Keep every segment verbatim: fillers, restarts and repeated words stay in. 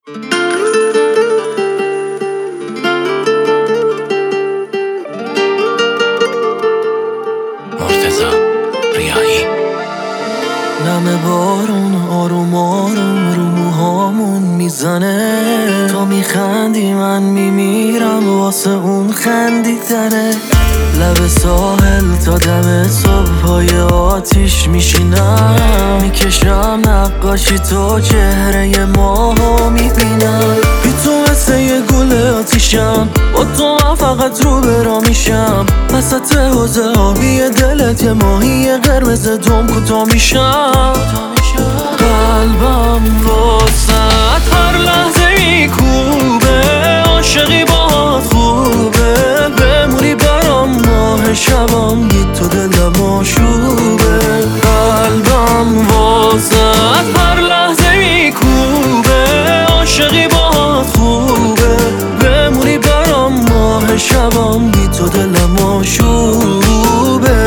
نم بارون آروم آروم رو موهامون میزنه، تا میخندی من میمیرم واسه اون خندیدنه. لب ساحل تا دم صبح پای آتیش میشینم، میکشم نقاشی تو چهره ماهو میبینم. بی تو مثل یه گل آتیشم، با تو من فقط رو برا میشم. وسط حوضه آبی دلت یه ماهی قرمز دم کوتا میشم. قلبم واسه هر لحظه میکوبه، عاشقی باهات خوبه. بمونی برام ماه شبم گی تو دلم آشوبه. قلبم واسه هر لحظه میکوبه، عاشقی باهات خوبه. بمونی برام ماه شبم گی تو دلم آشوبه.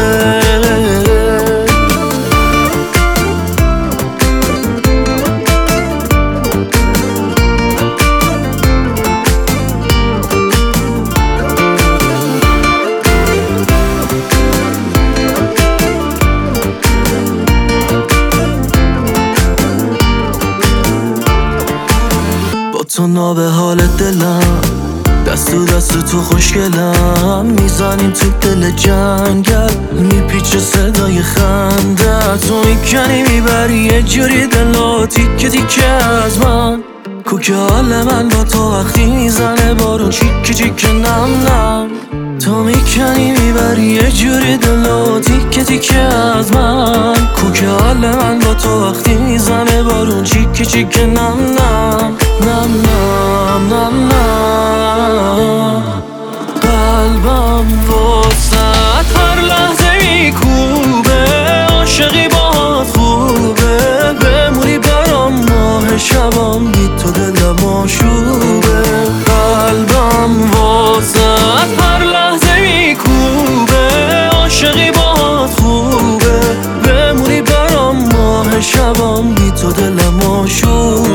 تو نابه حال دلم، دست تو دست تو خوشگلم. میزنیم تو دل جنگل، میپیچه صدای خنده. تو میکنی میبری یه جوری دلو تیکه تیکه از من. کوکه حال من با تو وقتی میزنه بارون چیکه چیکه نم نم. تو میکنی میبری یه جوری دلو تیکه تیکه از من. کوکه حال من با تو وقتی میزنه بارون چیکه چیکه نم نم نم نم نم نم. قلبم واسه هر لحظه میکوبه، عاشقی باهات خوبه. بمونی برام ماه شبم گی تو دلم آشوبه. قلبم واسه هر لحظه میکوبه، عاشقی باهات خوبه. بمونی برام ماه شبم گی تو دلم آشوبه.